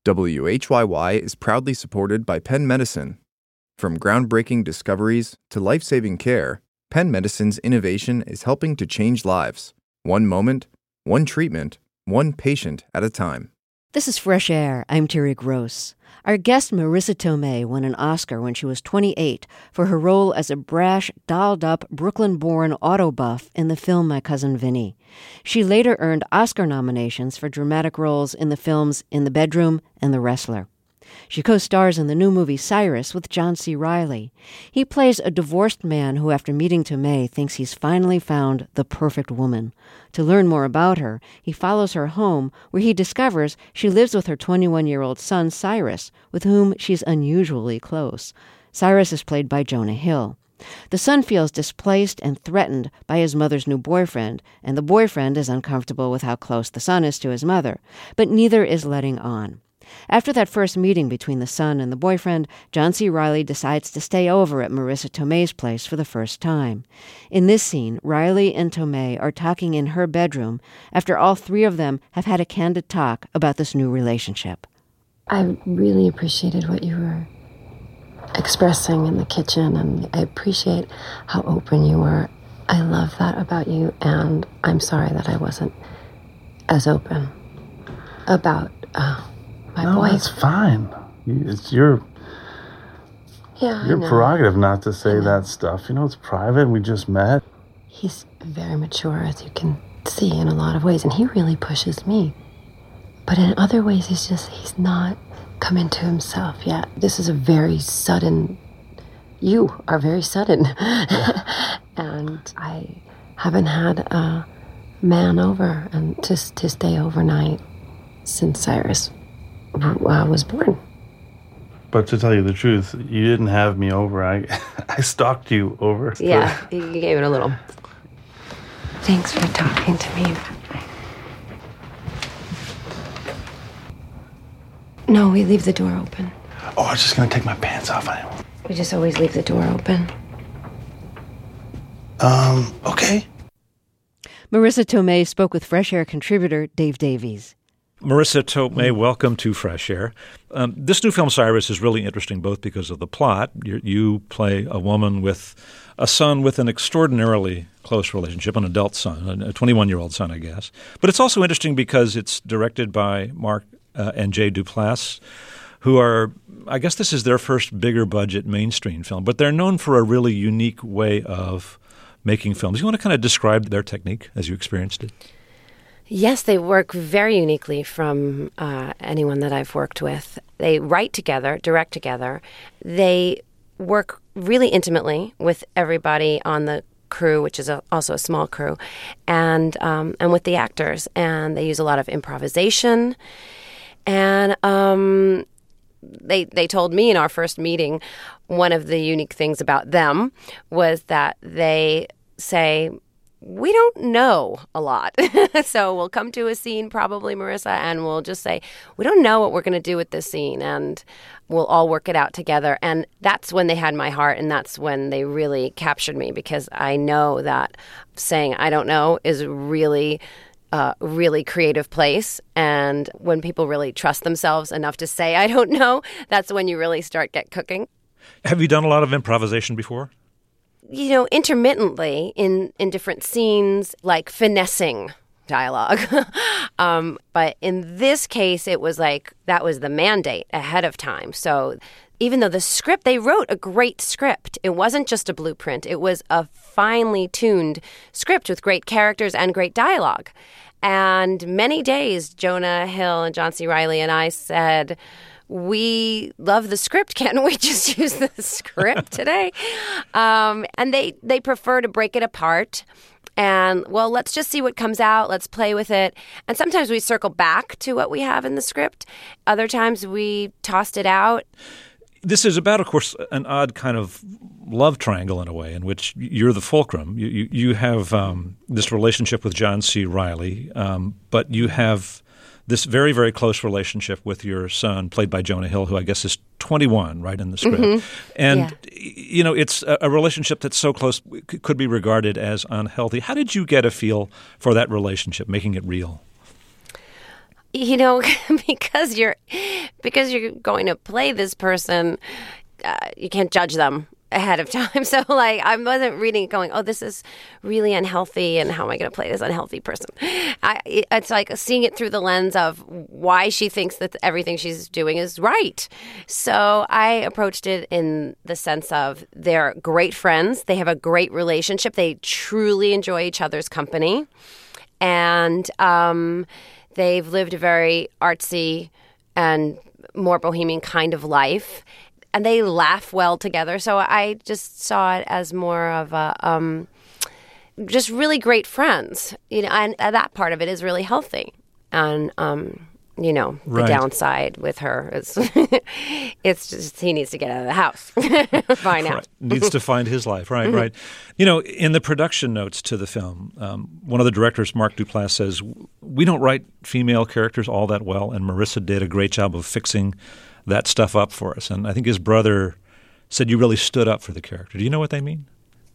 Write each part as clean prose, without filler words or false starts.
WHYY is proudly supported by Penn Medicine. From groundbreaking discoveries to life-saving care, Penn Medicine's innovation is helping to change lives. One moment, one treatment, one patient at a time. This is Fresh Air. I'm Terry Gross. Our guest Marisa Tomei won an Oscar when she was 28 for her role as a brash, dolled-up, Brooklyn-born auto buff in the film My Cousin Vinny. She later earned Oscar nominations for dramatic roles in the films In the Bedroom and The Wrestler. She co-stars in the new movie Cyrus with John C. Reilly. He plays a divorced man who, after meeting Tomei, thinks he's finally found the perfect woman. To learn more about her, he follows her home, where he discovers she lives with her 21-year-old son, Cyrus, with whom she's unusually close. Cyrus is played by Jonah Hill. The son feels displaced and threatened by his mother's new boyfriend, and the boyfriend is uncomfortable with how close the son is to his mother, but neither is letting on. After that first meeting between the son and the boyfriend, John C. Reilly decides to stay over at Marisa Tomei's place for the first time. In this scene, Reilly and Tomei are talking in her bedroom after all three of them have had a candid talk about this new relationship. I really appreciated what you were expressing in the kitchen, and I appreciate how open you were. I love that about you, and I'm sorry that I wasn't as open about my boy. That's fine. It's your prerogative not to say that stuff. You know, it's private. We just met. He's very mature, as you can see, in a lot of ways, and he really pushes me. But in other ways, he's not come into himself yet. This is a very sudden... You are very sudden. Yeah. And I haven't had a man over and to stay overnight since Cyrus was born. But to tell you the truth, you didn't have me over. I stalked you over. Yeah, you gave it a little. Thanks for talking to me. No, we leave the door open. Oh, I was just going to take my pants off. We just always leave the door open. Okay. Marisa Tomei spoke with Fresh Air contributor Dave Davies. Marisa Tomei, welcome to Fresh Air. This new film, Cyrus, is really interesting both because of the plot. You play a woman with a son with an extraordinarily close relationship, an adult son, a 21-year-old son, I guess. But it's also interesting because it's directed by Mark and Jay Duplass, who are, I guess this is their first bigger budget mainstream film, but they're known for a really unique way of making films. You want to kind of describe their technique as you experienced it? Yes, they work very uniquely from anyone that I've worked with. They write together, direct together. They work really intimately with everybody on the crew, which is also a small crew, and with the actors. And they use a lot of improvisation. And they told me in our first meeting, one of the unique things about them was that they say, we don't know a lot. So we'll come to a scene, probably, Marisa, and we'll just say, we don't know what we're going to do with this scene, and we'll all work it out together. And that's when they had my heart, and that's when they really captured me, because I know that saying I don't know is really creative place. And when people really trust themselves enough to say I don't know, that's when you really get cooking. Have you done a lot of improvisation before? You know, intermittently in different scenes, like finessing dialogue. But in this case, it was like that was the mandate ahead of time. So even though the script, they wrote a great script. It wasn't just a blueprint. It was a finely tuned script with great characters and great dialogue. And many days, Jonah Hill and John C. Reilly and I said, we love the script. Can't we just use the script today? And they prefer to break it apart. And, well, let's just see what comes out. Let's play with it. And sometimes we circle back to what we have in the script. Other times we tossed it out. This is about, of course, an odd kind of love triangle in a way, in which you're the fulcrum. You have this relationship with John C. Reilly, but you have this very, very close relationship with your son, played by Jonah Hill, who I guess is 21, right, in the script. Mm-hmm. And, you know, it's a relationship that's so close could be regarded as unhealthy. How did you get a feel for that relationship, making it real? you know, because you're going to play this person, you can't judge them ahead of time. So like I wasn't reading it going, oh, this is really unhealthy, and how am I going to play this unhealthy person? It's like seeing it through the lens of why she thinks that everything she's doing is right. So I approached it in the sense of they're great friends. They have a great relationship. They truly enjoy each other's company. And they've lived a very artsy and more bohemian kind of life. And they laugh well together. So I just saw it as more of a just really great friends. You know, and that part of it is really healthy. And you know, the downside with her is it's just he needs to get out of the house by now. Right. Needs to find his life. Right, right. You know, in the production notes to the film, one of the directors, Mark Duplass, says, we don't write female characters all that well, and Marissa did a great job of fixing that stuff up for us. And I think his brother said you really stood up for the character. Do you know what they mean?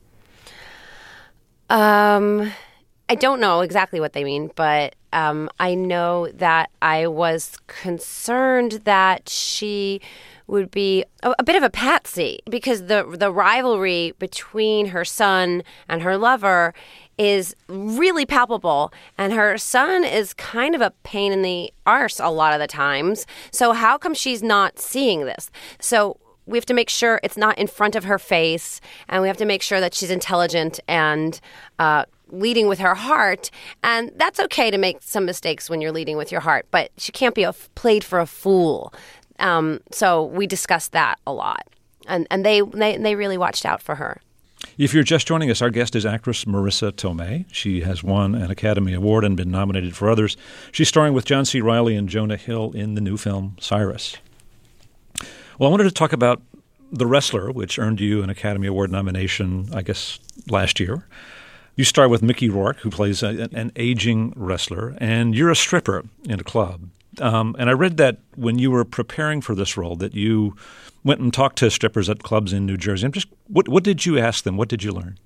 I don't know exactly what they mean, but I know that I was concerned that she would be a bit of a patsy because the rivalry between her son and her lover is really palpable, and her son is kind of a pain in the arse a lot of the times. So how come she's not seeing this? So we have to make sure it's not in front of her face, and we have to make sure that she's intelligent and leading with her heart. And that's okay to make some mistakes when you're leading with your heart, but she can't be played for a fool. So we discussed that a lot, and they really watched out for her. If you're just joining us, our guest is actress Marisa Tomei. She has won an Academy Award and been nominated for others. She's starring with John C. Reilly and Jonah Hill in the new film Cyrus. Well, I wanted to talk about The Wrestler, which earned you an Academy Award nomination, I guess, last year. You star with Mickey Rourke, who plays an aging wrestler, and you're a stripper in a club. And I read that when you were preparing for this role that you went and talked to strippers at clubs in New Jersey. What did you ask them? What did you learn?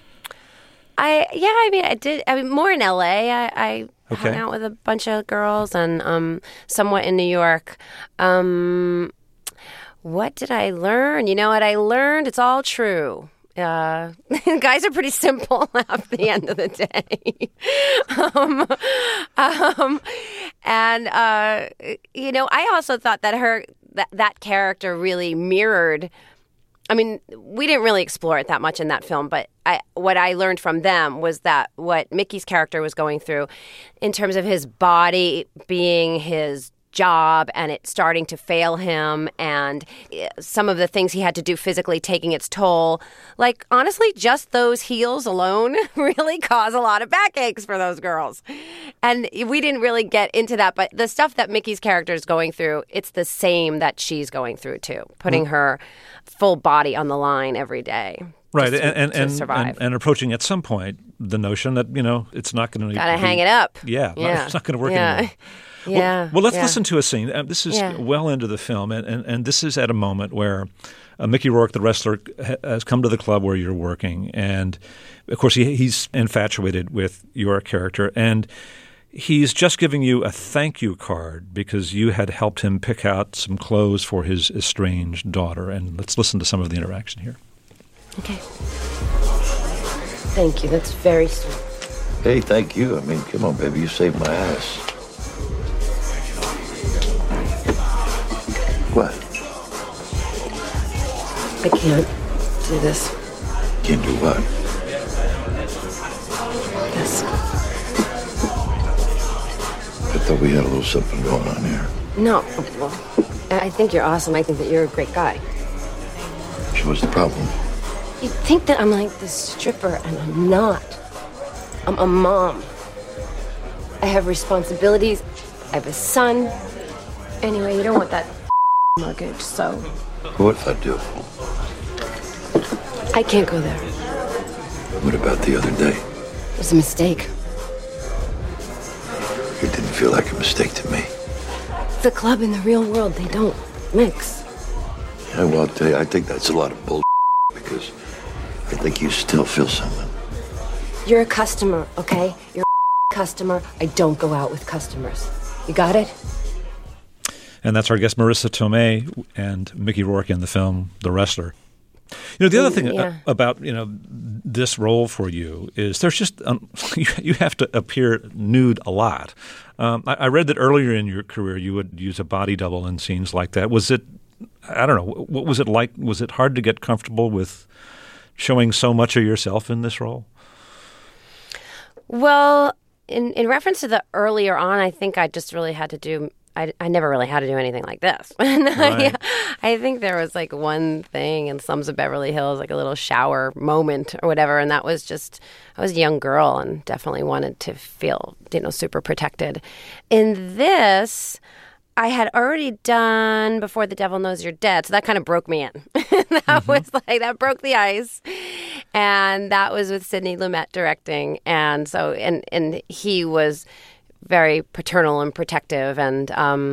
I did. I mean, more in L.A. I hung out with a bunch of girls, and somewhat in New York. What did I learn? You know what I learned? It's all true. Guys are pretty simple at the end of the day. You know, I also thought that that character really mirrored. I mean, we didn't really explore it that much in that film, but what I learned from them was that what Mickey's character was going through in terms of his body being his job and it starting to fail him, and some of the things he had to do physically taking its toll. Like, honestly, just those heels alone really cause a lot of backaches for those girls. And we didn't really get into that, but the stuff that Mickey's character is going through, it's the same that she's going through too, putting her full body on the line every day. Right, to survive. And approaching at some point the notion that, you know, it's not going to gotta hang it up. Yeah. It's not going to work anymore. Yeah. Well, let's listen to a scene. This is well into the film, and this is at a moment where Mickey Rourke, the wrestler, has come to the club where you're working, and of course he's infatuated with your character, and he's just giving you a thank you card because you had helped him pick out some clothes for his estranged daughter. And let's listen to some of the interaction here. Okay. Thank you. That's very sweet. Hey, thank you. I mean, come on, baby. You saved my ass. What? I can't do this. Can't do what? This. I thought we had a little something going on here. No. Well, I think you're awesome. I think that you're a great guy. So what's the problem? You think that I'm like this stripper, and I'm not. I'm a mom. I have responsibilities. I have a son. Anyway, you don't want that mortgage, so... What if I do? I can't go there. What about the other day? It was a mistake. It didn't feel like a mistake to me. The club and the real world, they don't mix. Yeah, well, I'll tell you, I think that's a lot of bull because I think you still feel something. You're a customer, okay? You're a customer. I don't go out with customers. You got it? And that's our guest, Marisa Tomei, and Mickey Rourke in the film The Wrestler. The other thing about, this role for you is there's just you have to appear nude a lot. I read that earlier in your career you would use a body double in scenes like that. Was it, I don't know, what was it like? Was it hard to get comfortable with showing so much of yourself in this role? Well, in reference to the earlier on, I think I just really had to do I never really had to do anything like this. Right. I think there was like one thing in Slums of Beverly Hills, like a little shower moment or whatever. And that was just, I was a young girl and definitely wanted to feel, super protected. In this, I had already done Before the Devil Knows You're Dead. So that kind of broke me in. That broke the ice. And that was with Sidney Lumet directing. And so, and he was very paternal and protective, and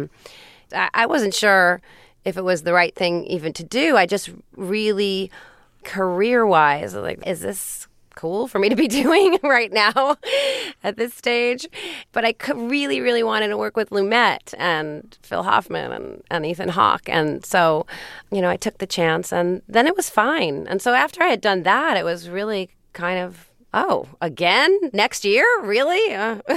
I wasn't sure if it was the right thing even to do. I just really, career-wise, like, is this cool for me to be doing right now at this stage? But I really, really wanted to work with Lumet and Phil Hoffman and Ethan Hawke, and so, I took the chance, and then it was fine. And so after I had done that, it was really kind of, oh, again? Next year? Really?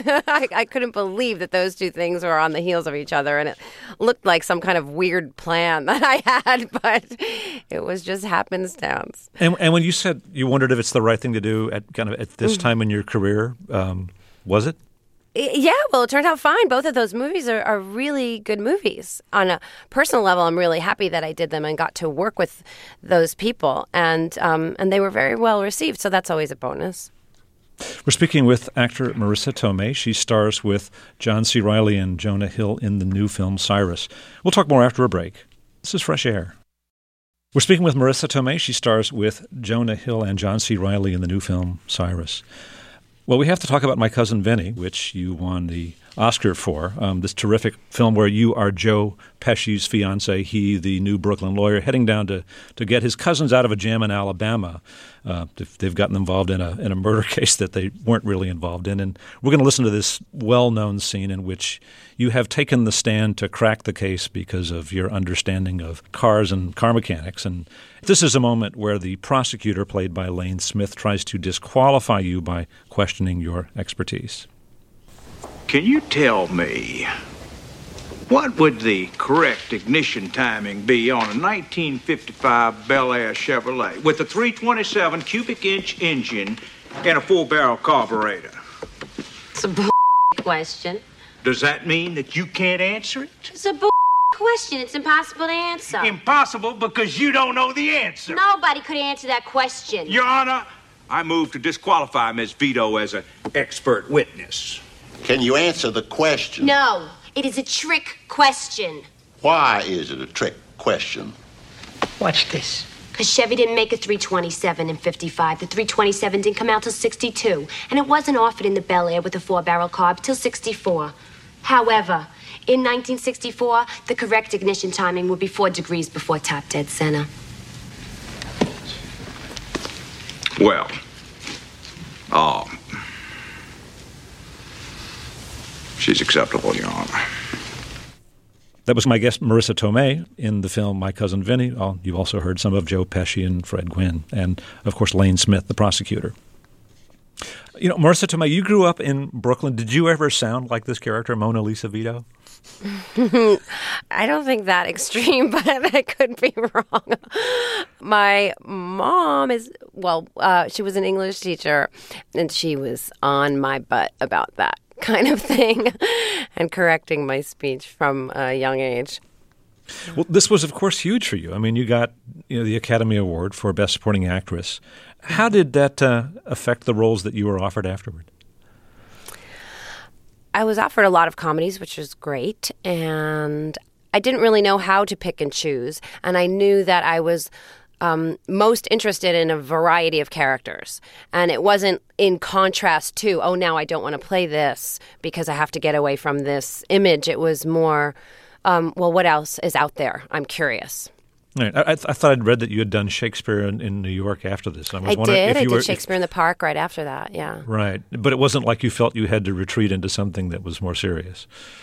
I couldn't believe that those two things were on the heels of each other, and it looked like some kind of weird plan that I had, but it was just happenstance. And when you said you wondered if it's the right thing to do at this time in your career, was it? Yeah, well, it turned out fine. Both of those movies are really good movies. On a personal level, I'm really happy that I did them and got to work with those people, and they were very well received, so that's always a bonus. We're speaking with actor Marisa Tomei. She stars with John C. Reilly and Jonah Hill in the new film Cyrus. We'll talk more after a break. This is Fresh Air. We're speaking with Marisa Tomei. She stars with Jonah Hill and John C. Reilly in the new film Cyrus. Well, we have to talk about My Cousin Vinny, which you won the Oscar for, this terrific film where you are Joe Pesci's fiancé, he, the new Brooklyn lawyer, heading down to get his cousins out of a jam in Alabama. They've gotten involved in a murder case that they weren't really involved in. And we're going to listen to this well-known scene in which you have taken the stand to crack the case because of your understanding of cars and car mechanics. And this is a moment where the prosecutor, played by Lane Smith, tries to disqualify you by questioning your expertise. Can you tell me, what would the correct ignition timing be on a 1955 Bel Air Chevrolet with a 327 cubic inch engine and a 4-barrel carburetor? It's a question. Does that mean that you can't answer it? It's a question. It's impossible to answer. Impossible because you don't know the answer. Nobody could answer that question. Your Honor, I move to disqualify Ms. Vito as an expert witness. Can you answer the question? No, it is a trick question. Why is it a trick question? Watch this. Because Chevy didn't make a 327 in 55. The 327 didn't come out till 62. And it wasn't offered in the Bel Air with a 4-barrel carb till 64. However, in 1964, the correct ignition timing would be 4 degrees before top dead center. Well, she's acceptable, Your Honor. That was my guest, Marisa Tomei, in the film My Cousin Vinny. You also heard some of Joe Pesci and Fred Gwynne, and, of course, Lane Smith, the prosecutor. Marisa Tomei, you grew up in Brooklyn. Did you ever sound like this character, Mona Lisa Vito? I don't think that extreme, but I could be wrong. My mom she was an English teacher, and she was on my butt about that kind of thing and correcting my speech from a young age. Well, this was, of course, huge for you. I mean, you got the Academy Award for Best Supporting Actress. How did that affect the roles that you were offered afterward? I was offered a lot of comedies, which was great, and I didn't really know how to pick and choose, and I knew that I was most interested in a variety of characters, and it wasn't in contrast to, now I don't want to play this because I have to get away from this image. It was more, what else is out there? I'm curious. Right. I thought I'd read that you had done Shakespeare in New York after this. I did Shakespeare in the Park right after that, yeah. Right. But it wasn't like you felt you had to retreat into something that was more serious.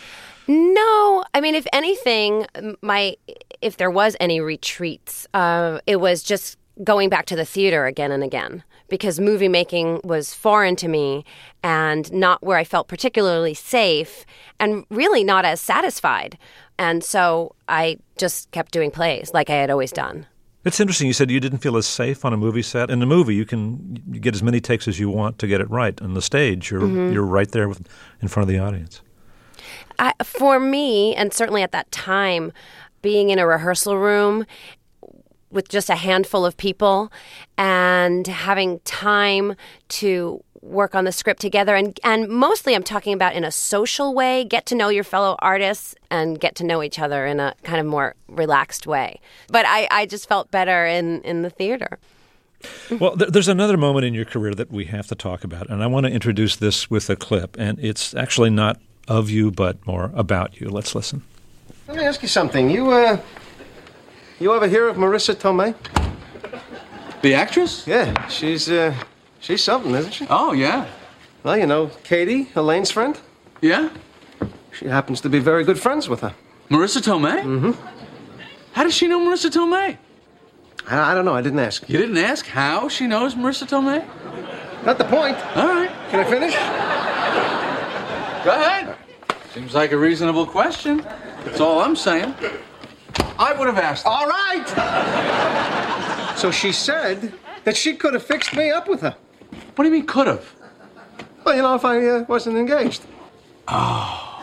No, I mean, if anything, if there was any retreats, it was just going back to the theater again and again, because movie making was foreign to me and not where I felt particularly safe and really not as satisfied. And so I just kept doing plays like I had always done. It's interesting. You said you didn't feel as safe on a movie set. In a movie, you get as many takes as you want to get it right. On the stage, you're right there in front of the audience. For me, and certainly at that time, being in a rehearsal room with just a handful of people and having time to work on the script together, and mostly I'm talking about in a social way, get to know your fellow artists and get to know each other in a kind of more relaxed way. But I just felt better in the theater. Well, there's another moment in your career that we have to talk about, and I want to introduce this with a clip, and it's actually not of you, but more about you. Let's listen. Let me ask you something. You ever hear of Marisa Tomei? The actress? Yeah, she's something, isn't she? Oh, yeah. Well, you know, Katie, Elaine's friend? Yeah? She happens to be very good friends with her. Marisa Tomei? Mm-hmm. How does she know Marisa Tomei? I don't know. I didn't ask. You didn't ask how she knows Marisa Tomei? Not the point. All right. Can I finish? Go ahead. Seems like a reasonable question. That's all I'm saying. I would have asked her. All right. So she said that she could have fixed me up with her. What do you mean, could have? Well, you know, if I wasn't engaged. Oh.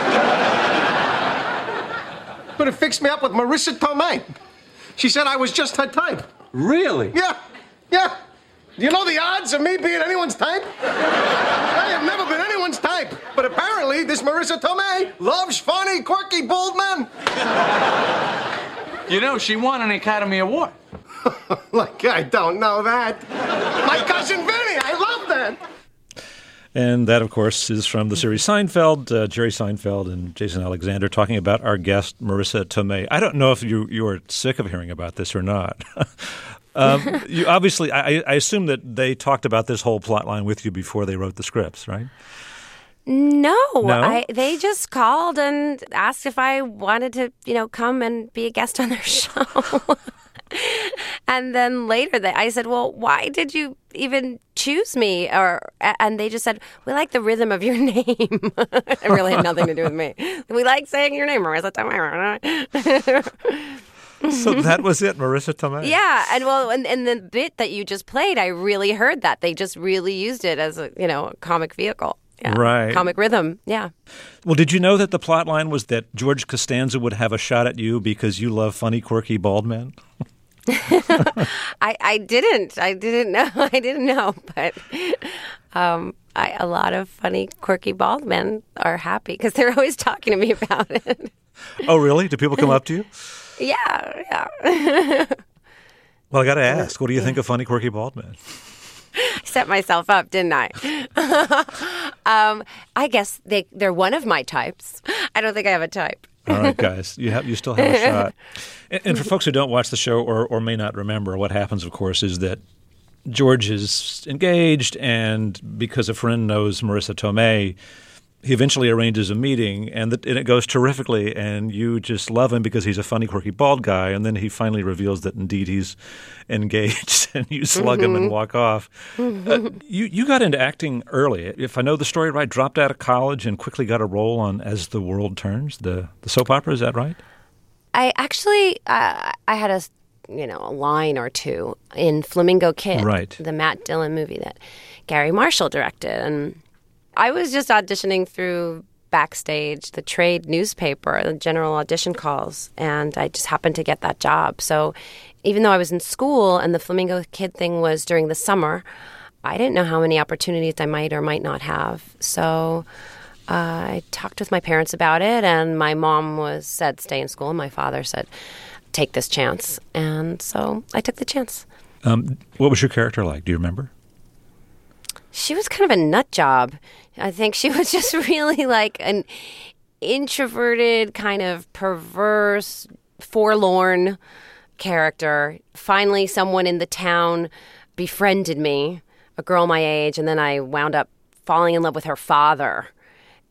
Could have fixed me up with Marisa Tomei. She said I was just her type. Really? Yeah. Do you know the odds of me being anyone's type? I have never been anyone's type. But apparently, this Marisa Tomei loves funny, quirky, bold men. You know, she won an Academy Award. Like, I don't know that. My cousin Vinny, I love that. And that, of course, is from the series Seinfeld, Jerry Seinfeld and Jason Alexander talking about our guest, Marisa Tomei. I don't know if you are sick of hearing about this or not. You obviously, I assume that they talked about this whole plot line with you before they wrote the scripts, right? No? They just called and asked if I wanted to, come and be a guest on their show. And then later I said, well, why did you even choose me? And they just said, we like the rhythm of your name. It really had nothing to do with me. We like saying your name, Marisa Tomei. So that was it, Marisa Tomei? Yeah, and the bit that you just played, I really heard that. They just really used it as a comic vehicle. Yeah. Right. Comic rhythm, yeah. Well, did you know that the plot line was that George Costanza would have a shot at you because you love funny, quirky, bald men? I didn't know. I didn't know, but a lot of funny, quirky, bald men are happy because they're always talking to me about it. Oh, really? Do people come up to you? Yeah. Well, I got to ask, what do you think of funny, quirky, bald men? I set myself up, didn't I? I guess they're one of my types. I don't think I have a type. All right, guys, you still have a shot. And for folks who don't watch the show or may not remember, what happens, of course, is that George is engaged, and because a friend knows Marisa Tomei, he eventually arranges a meeting, and it goes terrifically, and you just love him because he's a funny, quirky, bald guy, and then he finally reveals that indeed he's engaged, and you slug him and walk off. You got into acting early. If I know the story right, dropped out of college and quickly got a role on As the World Turns, the soap opera, is that right? I actually, I had a line or two in Flamingo Kid, right, the Matt Dillon movie that Gary Marshall directed, and I was just auditioning through Backstage, the trade newspaper, the general audition calls, and I just happened to get that job. So even though I was in school and the Flamingo Kid thing was during the summer, I didn't know how many opportunities I might or might not have. So I talked with my parents about it, and my mom said stay in school, and my father said take this chance. And so I took the chance. What was your character like? Do you remember? She was kind of a nut job. I think she was just really like an introverted, kind of perverse, forlorn character. Finally, someone in the town befriended me, a girl my age, and then I wound up falling in love with her father.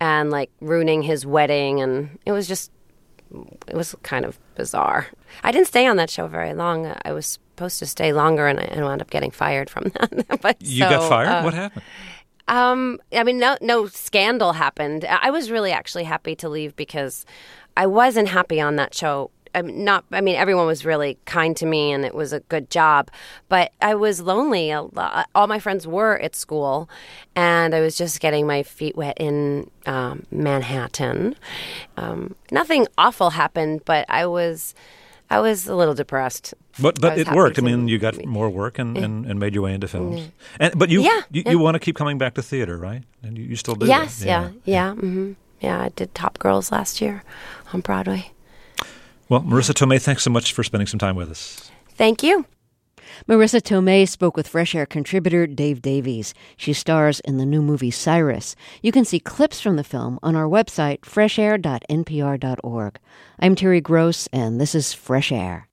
and like ruining his wedding, and it was kind of bizarre. I didn't stay on that show very long. I was supposed to stay longer, and I wound up getting fired from that. But you got fired? What happened? I mean, no scandal happened. I was really actually happy to leave because I wasn't happy on that show. Everyone was really kind to me and it was a good job, but I was lonely a lot. All my friends were at school and I was just getting my feet wet in Manhattan. Nothing awful happened, but I was a little depressed. But it worked. I mean, you got more work and made your way into films. But you want to keep coming back to theater, right? And you still do. Yes, that. Yeah. Mm-hmm. Yeah, I did Top Girls last year on Broadway. Well, Marisa Tomei, thanks so much for spending some time with us. Thank you. Marisa Tomei spoke with Fresh Air contributor Dave Davies. She stars in the new movie Cyrus. You can see clips from the film on our website, freshair.npr.org. I'm Terry Gross, and this is Fresh Air.